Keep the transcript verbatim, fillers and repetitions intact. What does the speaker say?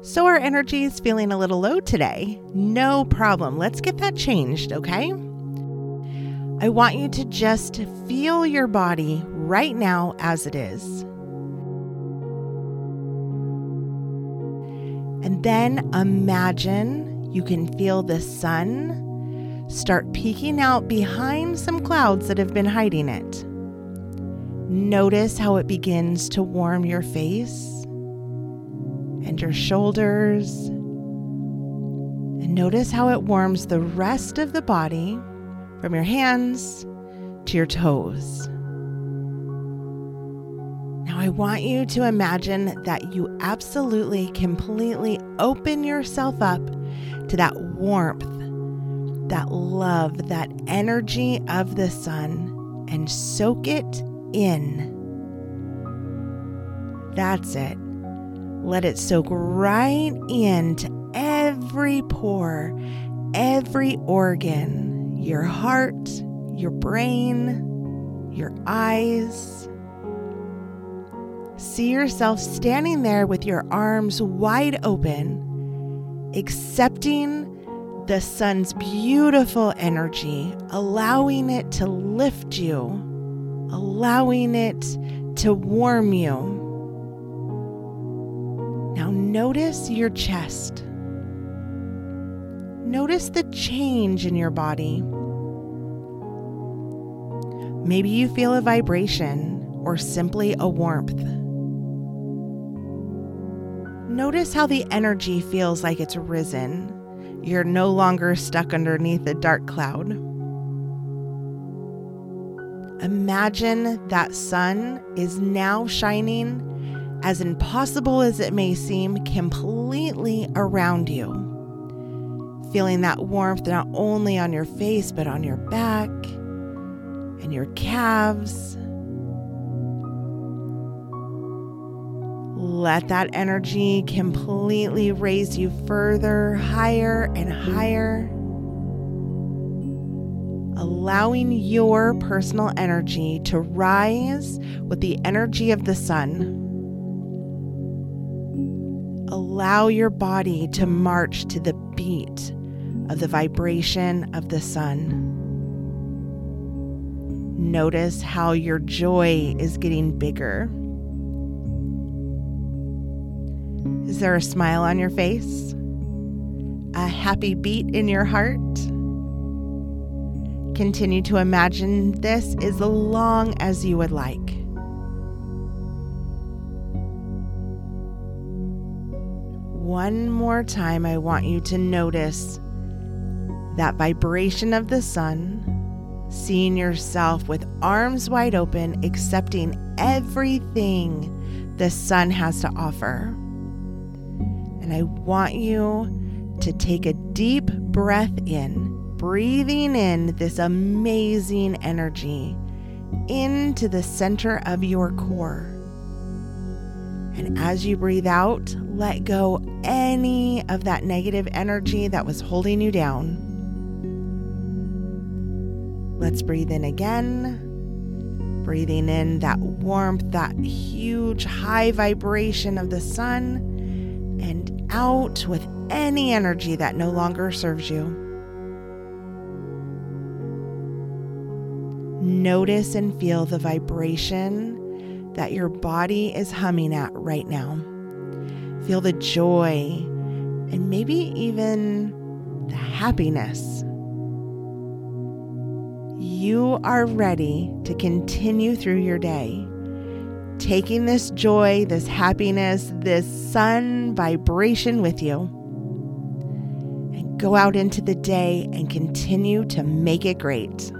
So our energy is feeling a little low today. No problem. Let's get that changed, okay? I want you to just feel your body right now as it is. And then imagine you can feel the sun start peeking out behind some clouds that have been hiding it. Notice how it begins to warm your face and your shoulders. And notice how it warms the rest of the body from your hands to your toes. Now I want you to imagine that you absolutely, completely open yourself up to that warmth, that love, that energy of the sun, and soak it in. That's it. Let it soak right into every pore, every organ, your heart, your brain, your eyes. See yourself standing there with your arms wide open, accepting the sun's beautiful energy, allowing it to lift you, allowing it to warm you. Now notice your chest. Notice the change in your body. Maybe you feel a vibration or simply a warmth. Notice how the energy feels like it's risen. You're no longer stuck underneath a dark cloud. Imagine that sun is now shining, as impossible as it may seem, completely around you. Feeling that warmth not only on your face, but on your back and your calves. Let that energy completely raise you further, higher and higher, allowing your personal energy to rise with the energy of the sun. Allow your body to march to the beat of the vibration of the sun. Notice how your joy is getting bigger. Is there a smile on your face? A happy beat in your heart? Continue to imagine this as long as you would like. One more time, I want you to notice that vibration of the sun, seeing yourself with arms wide open, accepting everything the sun has to offer. And I want you to take a deep breath in, breathing in this amazing energy into the center of your core. And as you breathe out, let go any of that negative energy that was holding you down. Let's breathe in again. Breathing in that warmth, that huge high vibration of the sun, and out with any energy that no longer serves you. Notice and feel the vibration that your body is humming at right now. Feel the joy and maybe even the happiness. You are ready to continue through your day, taking this joy, this happiness, this sun vibration with you, and go out into the day and continue to make it great.